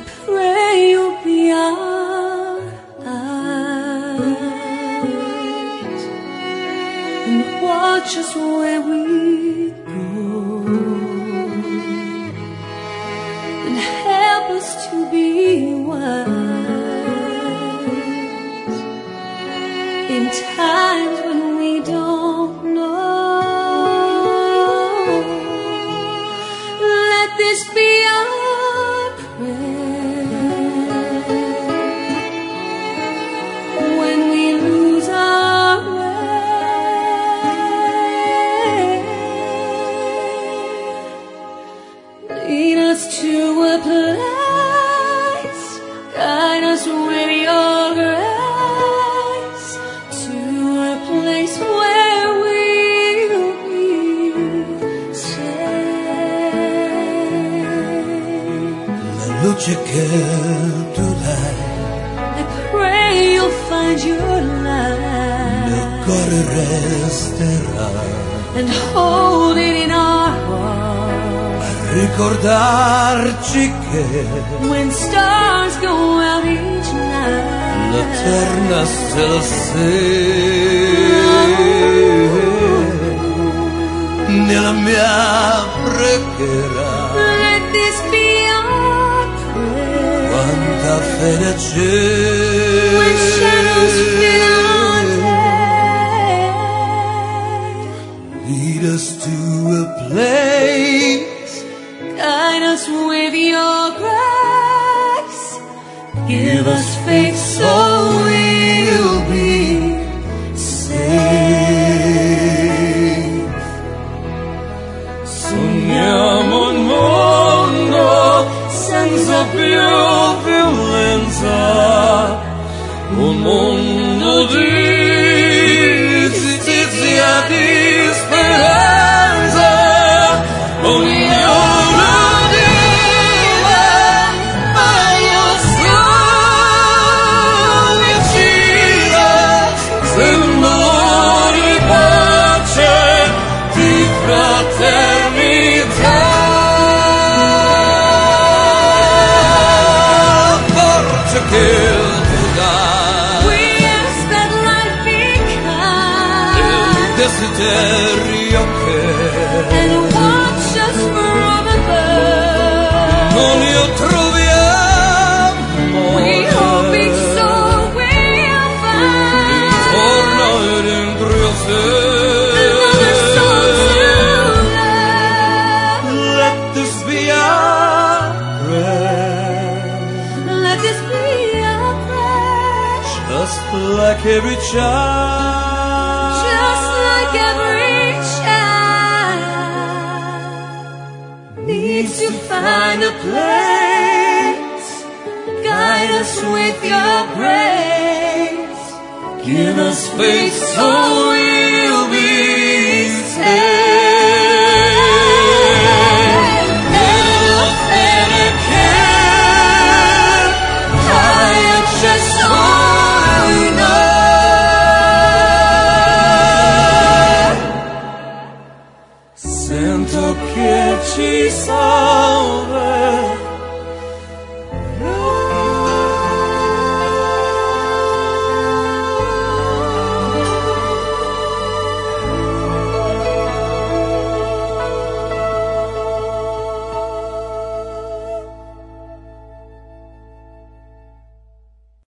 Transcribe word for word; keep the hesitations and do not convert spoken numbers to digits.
pray you'll be our eyes and watch us where we go, and help us to be wise in times when we don't know. Let this be our prayer when we lose our way. Lead us to a place, guide us with your grace, to a place where we'll be safe. La luce che tu dai, I pray you'll find your light, nel cuore resterà, and hold it in our heart, a ricordarci che when stars go out each night. l'eterna stella sei nella mia preghiera. Let this be our prayer Quanta fede when shadows fill our c'è, day. lead us to a place, Guide us with your grace, give us faith so we'll be safe. sogniamo un mondo senza più violenza, un mondo di giustizia, di speranza. Ognuno vive meglio solo vicino, simbolo di pace, di fraternità. Forza che tu dai, We ask that life be kind, il desiderio che and watch us from above. non io troviamo. We hoping so we'll find Torna dentro io another soul to love. Let this be our prayer, Let this be our prayer, just like every child, just like every child needs to find a place. Guide us with your grace, give us faith so we'll be safe. Nella fede che hai accesso in noi. sento che ci salverà.